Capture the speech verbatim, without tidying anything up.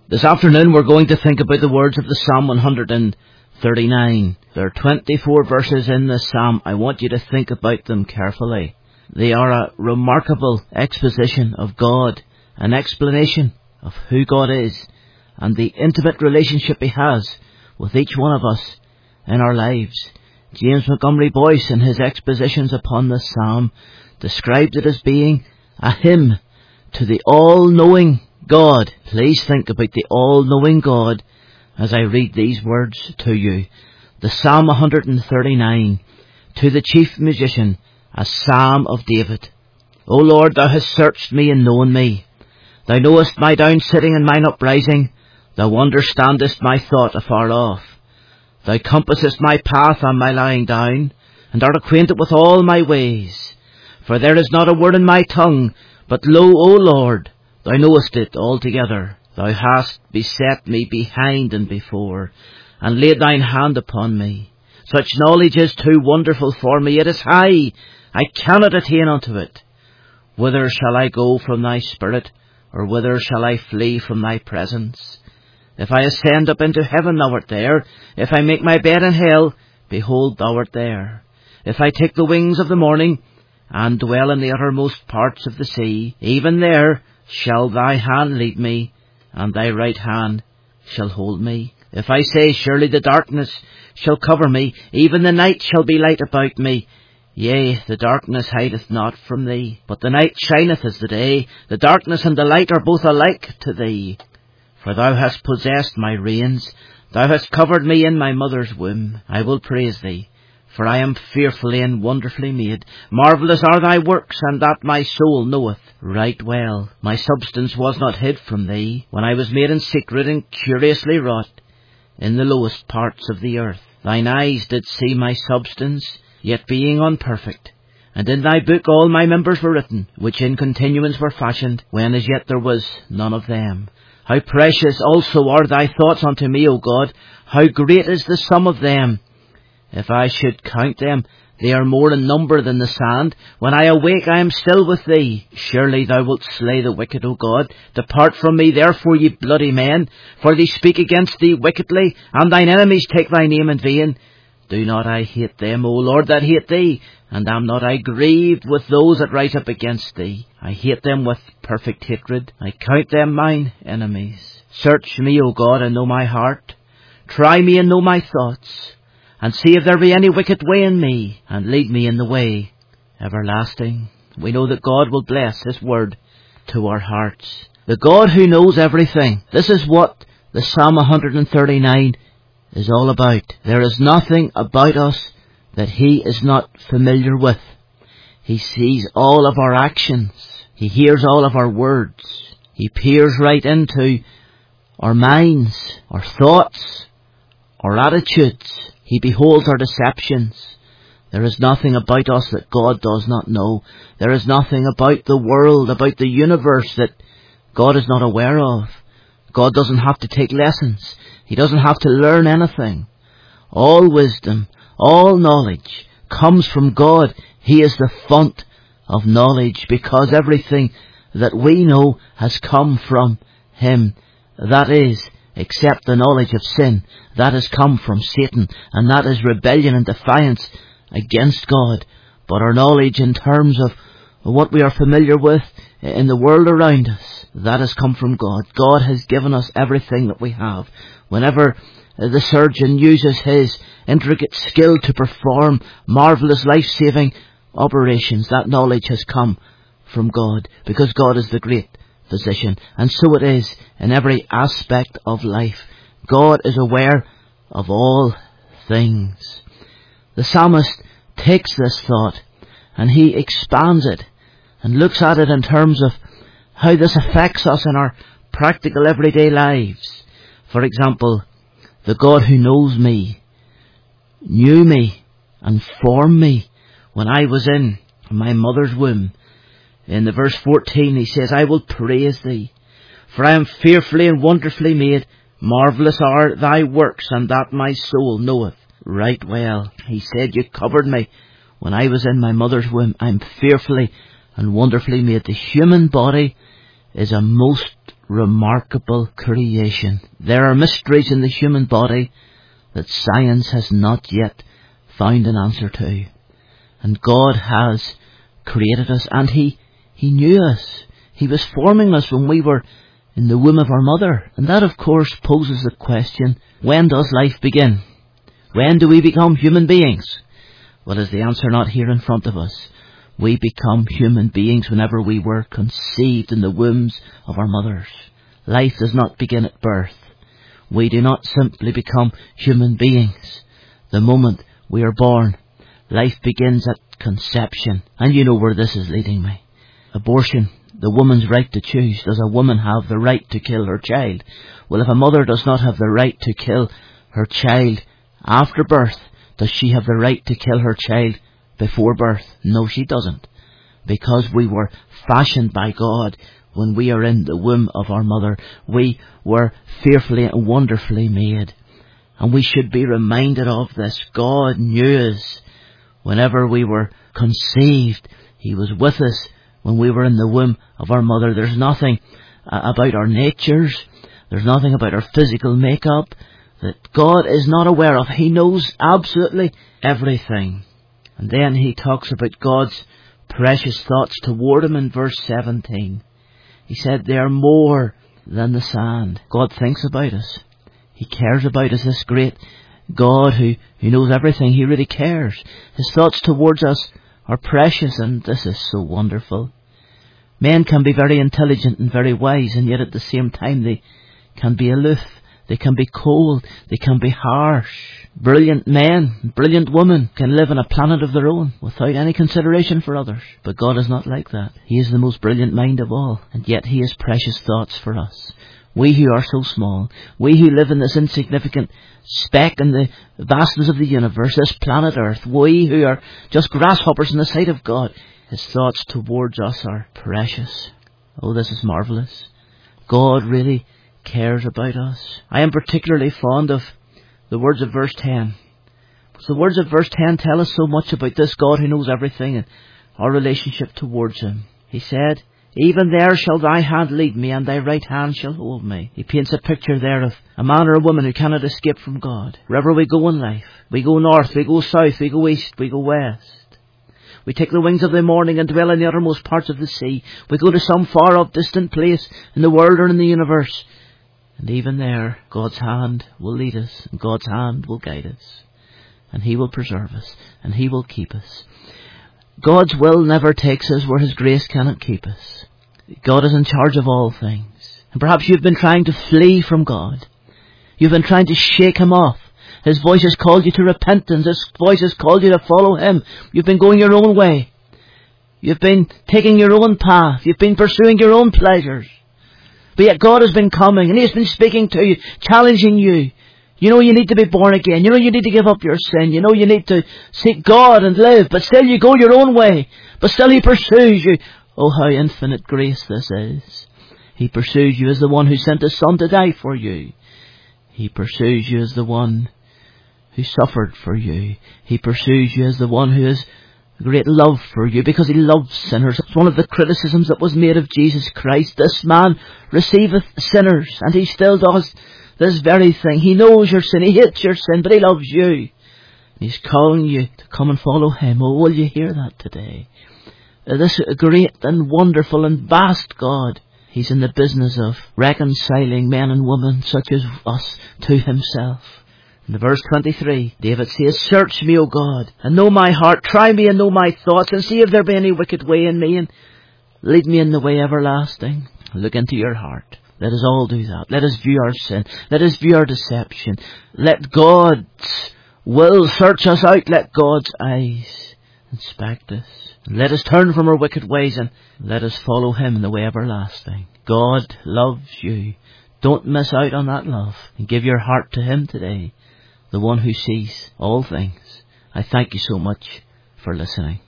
This afternoon we're going to think about the words of the Psalm one thirty-nine. There are twenty-four verses in this psalm. I want you to think about them carefully. They are a remarkable exposition of God, an explanation of who God is, and the intimate relationship He has with each one of us in our lives. James Montgomery Boyce, in his expositions upon this psalm, described it as being a hymn to the all-knowing God. Please think about the all-knowing God as I read these words to you. The Psalm one thirty-nine, to the chief musician, a psalm of David. O Lord, Thou hast searched me and known me. Thou knowest my down sitting and mine uprising. Thou understandest my thought afar off. Thou compassest my path and my lying down, and art acquainted with all my ways. For there is not a word in my tongue, but lo, O Lord, Thou knowest it altogether. Thou hast beset me behind and before, and laid Thine hand upon me. Such knowledge is too wonderful for me. It is high. I cannot attain unto it. Whither shall I go from Thy Spirit, or whither shall I flee from Thy presence? If I ascend up into heaven, Thou art there. If I make my bed in hell, behold, Thou art there. If I take the wings of the morning, and dwell in the uttermost parts of the sea, even there shall Thy hand lead me, and Thy right hand shall hold me. If I say, surely the darkness shall cover me, even the night shall be light about me. Yea, the darkness hideth not from Thee, but the night shineth as the day. The darkness and the light are both alike to Thee. For Thou hast possessed my reins. Thou hast covered me in my mother's womb. I will praise Thee, for I am fearfully and wonderfully made. Marvellous are Thy works, and that my soul knoweth right well. My substance was not hid from Thee, when I was made in secret and curiously wrought in the lowest parts of the earth. Thine eyes did see my substance, yet being unperfect. And in Thy book all my members were written, which in continuance were fashioned, when as yet there was none of them. How precious also are Thy thoughts unto me, O God! How great is the sum of them! If I should count them, they are more in number than the sand. When I awake, I am still with Thee. Surely Thou wilt slay the wicked, O God. Depart from me, therefore, ye bloody men, for they speak against Thee wickedly, and Thine enemies take Thy name in vain. Do not I hate them, O Lord, that hate Thee, and am not I grieved with those that rise up against Thee? I hate them with perfect hatred. I count them mine enemies. Search me, O God, and know my heart. Try me and know my thoughts, and see if there be any wicked way in me, and lead me in the way everlasting. We know that God will bless His word to our hearts. The God who knows everything. This is what the Psalm one thirty-nine is all about. There is nothing about us that He is not familiar with. He sees all of our actions. He hears all of our words. He peers right into our minds, our thoughts, our attitudes. He beholds our deceptions. There is nothing about us that God does not know. There is nothing about the world, about the universe, that God is not aware of. God doesn't have to take lessons. He doesn't have to learn anything. All wisdom, all knowledge comes from God. He is the font of knowledge, because everything that we know has come from Him. That is, except the knowledge of sin, that has come from Satan, and that is rebellion and defiance against God. But our knowledge in terms of what we are familiar with in the world around us, that has come from God. God has given us everything that we have. Whenever the surgeon uses his intricate skill to perform marvellous life-saving operations, that knowledge has come from God, because God is the great physician. And so it is in every aspect of life. God is aware of all things. The psalmist takes this thought and he expands it and looks at it in terms of how this affects us in our practical everyday lives. For example, the God who knows me, knew me and formed me when I was in my mother's womb. In the verse fourteen he says, I will praise Thee, for I am fearfully and wonderfully made. Marvellous are Thy works, and that my soul knoweth right well. He said, You covered me when I was in my mother's womb. I am fearfully and wonderfully made. The human body is a most remarkable creation. There are mysteries in the human body that science has not yet found an answer to. And God has created us, and He, He knew us. He was forming us when we were in the womb of our mother. And that, of course, poses the question, when does life begin? When do we become human beings? Well, is the answer not here in front of us? We become human beings whenever we were conceived in the wombs of our mothers. Life does not begin at birth. We do not simply become human beings the moment we are born. Life begins at conception. And you know where this is leading me. Abortion, the woman's right to choose. Does a woman have the right to kill her child? Well, if a mother does not have the right to kill her child after birth, does she have the right to kill her child before birth? No, she doesn't. Because we were fashioned by God when we are in the womb of our mother. We were fearfully and wonderfully made. And we should be reminded of this. God knew us whenever we were conceived. He was with us when we were in the womb of our mother. There's nothing uh, about our natures. There's nothing about our physical makeup that God is not aware of. He knows absolutely everything. And then he talks about God's precious thoughts toward him in verse seventeen. He said, they are more than the sand. God thinks about us. He cares about us. This great God who, who knows everything, He really cares. His thoughts towards us are precious, and this is so wonderful. Men can be very intelligent and very wise, and yet at the same time they can be aloof. They can be cold. They can be harsh. Brilliant men, brilliant women can live on a planet of their own without any consideration for others. But God is not like that. He is the most brilliant mind of all, and yet He has precious thoughts for us. We who are so small, we who live in this insignificant speck in the vastness of the universe, this planet Earth, we who are just grasshoppers in the sight of God, His thoughts towards us are precious. Oh, this is marvellous. God really cares about us. I am particularly fond of the words of verse ten. Because the words of verse ten tell us so much about this God who knows everything and our relationship towards Him. He said, even there shall thy hand lead me, and thy right hand shall hold me. He paints a picture there of a man or a woman who cannot escape from God. Wherever we go in life, we go north, we go south, we go east, we go west. We take the wings of the morning and dwell in the uttermost parts of the sea. We go to some far off distant place in the world or in the universe. And even there, God's hand will lead us, and God's hand will guide us, and He will preserve us, and He will keep us. God's will never takes us where His grace cannot keep us. God is in charge of all things. And perhaps you've been trying to flee from God. You've been trying to shake Him off. His voice has called you to repentance. His voice has called you to follow Him. You've been going your own way. You've been taking your own path. You've been pursuing your own pleasures. But yet God has been coming, and He has been speaking to you, challenging you. You know you need to be born again. You know you need to give up your sin. You know you need to seek God and live. But still you go your own way. But still He pursues you. Oh, how infinite grace this is. He pursues you as the one who sent His Son to die for you. He pursues you as the one who suffered for you. He pursues you as the one who has great love for you, because He loves sinners. It's one of the criticisms that was made of Jesus Christ. This man receiveth sinners, and He still does this very thing. He knows your sin. He hates your sin, but He loves you. And He's calling you to come and follow Him. Oh, will you hear that today? Uh, this great and wonderful and vast God, He's in the business of reconciling men and women such as us to Himself. In the verse twenty-three, David says, search me, O God, and know my heart. Try me and know my thoughts, and see if there be any wicked way in me, and lead me in the way everlasting. Look into your heart. Let us all do that. Let us view our sin. Let us view our deception. Let God's will search us out. Let God's eyes inspect us. And let us turn from our wicked ways, and let us follow Him in the way everlasting. God loves you. Don't miss out on that love, and give your heart to Him today, the one who sees all things. I thank you so much for listening.